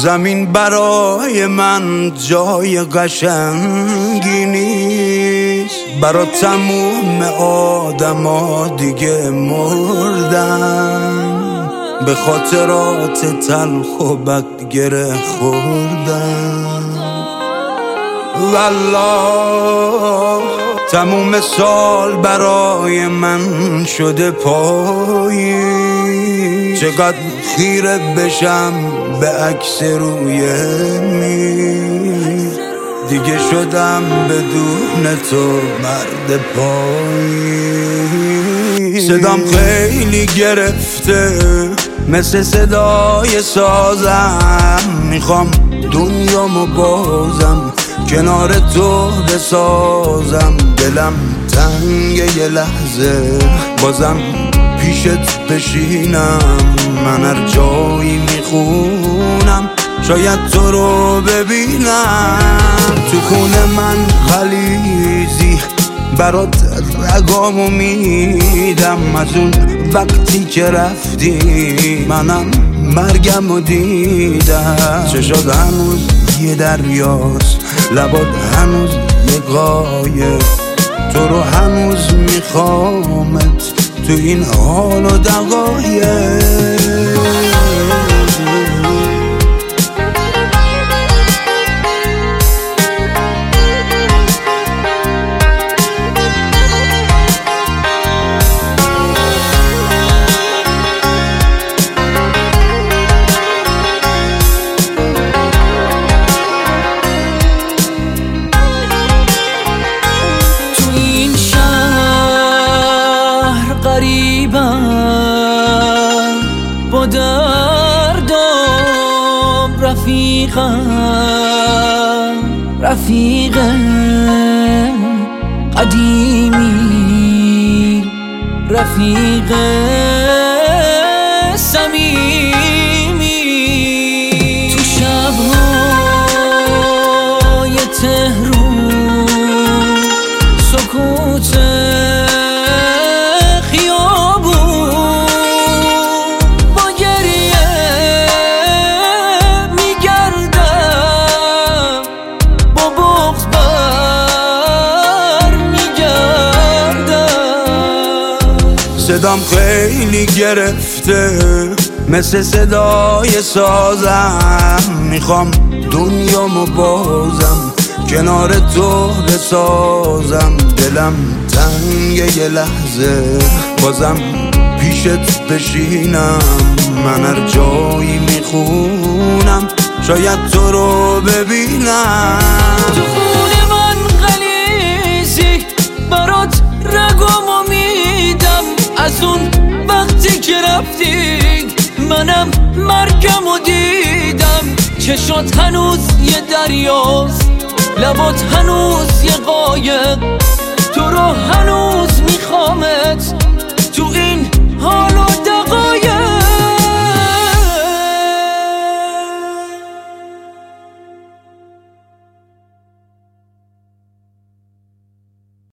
زمین برای من جای قشنگی نیست، برا تموم آدما دیگه مردم، به خاطرات تلخ و بد گره خوردم. والله تموم سال برای من شده پایی، چقدر خیره بشم به عکس روی میز، دیگه شدم بدون تو مرد پایی. صدام خیلی گرفته مثل صدای سازم، میخوام دنیامو بازم کنار تو بسازم، دلم تنگه یه لحظه بازم پیشت بشینم، من هر جایی میخونم شاید تو رو ببینم. تو خونه من غلیظی برات رگامو میدم، از اون وقتی که رفتی منم مرگمو دیدم. چشات هنوز یه دریاست، لبات هنوز یه قایق، تو رو هنوز میخوامت تو این حال و دقایق. غریبم با دردم، رفیق قدیمی، رفیق صمیمی. تو شب‌های تهرون سکوت صدام خیلی گرفته مثل صدای سازم، میخوام دنیامو بازم کنار تو بسازم، دلم تنگه یه لحظه بازم پیشت بشینم، من هر جایی میخونم شاید تو رو ببینم. تو خونه من غلیظی برات رگامو میدم، از اون وقتی که رفتی منم مرگمو دیدم. چشات هنوز یه دریاست، لبات هنوز یه قایق، تو رو هنوز میخوامت